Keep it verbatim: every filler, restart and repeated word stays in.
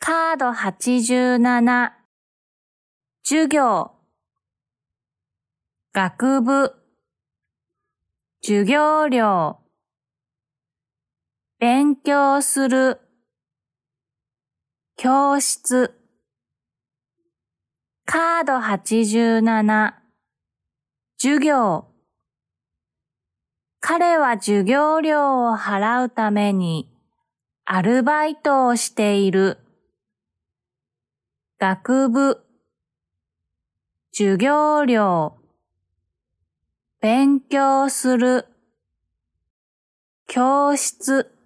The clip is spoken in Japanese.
カードはちじゅうなな、授業、学部、授業料、勉強する、教室。カードはちじゅうなな、授業。彼は授業料を払うためにアルバイトをしている。学部、授業料、勉強する、教室。